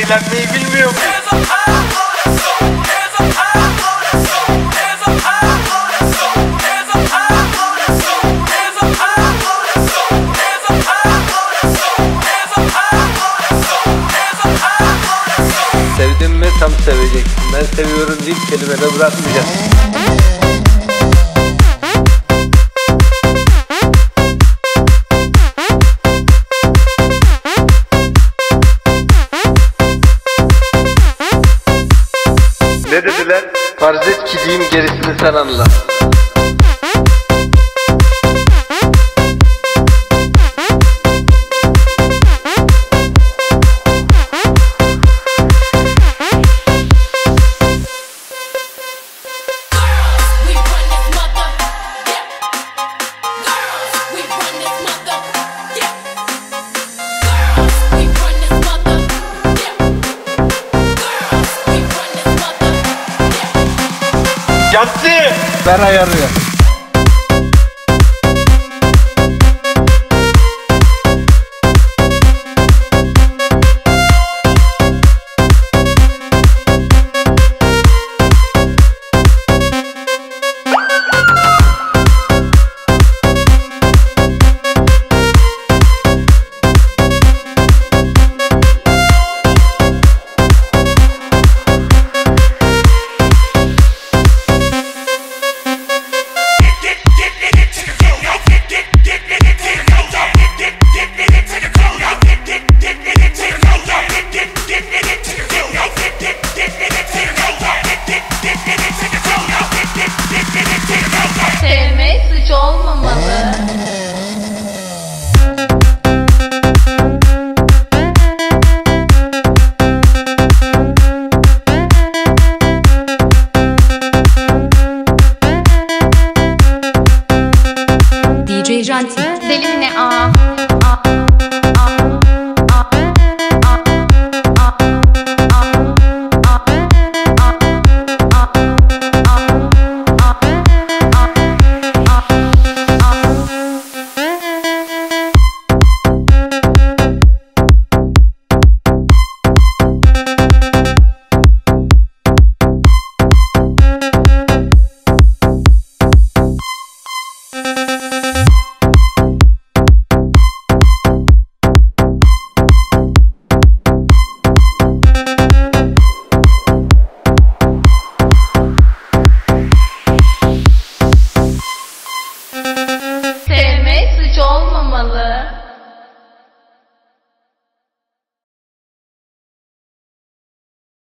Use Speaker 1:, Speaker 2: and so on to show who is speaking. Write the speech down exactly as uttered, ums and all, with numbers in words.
Speaker 1: eğlenmeyi bilmiyor muyuz? Sevdin mi tam seveceksin. Ben seviyorum deyip kelimede bırakmayacağım. Ne dediler? Farz et ki diyeyim, gerisini sen anla. Yattı!
Speaker 2: Ben ayarlıyorum.
Speaker 3: Sevmek suç olmamalı.
Speaker 4: D J Janti.
Speaker 3: Deli mi ne a? Sevmek suç olmamalı.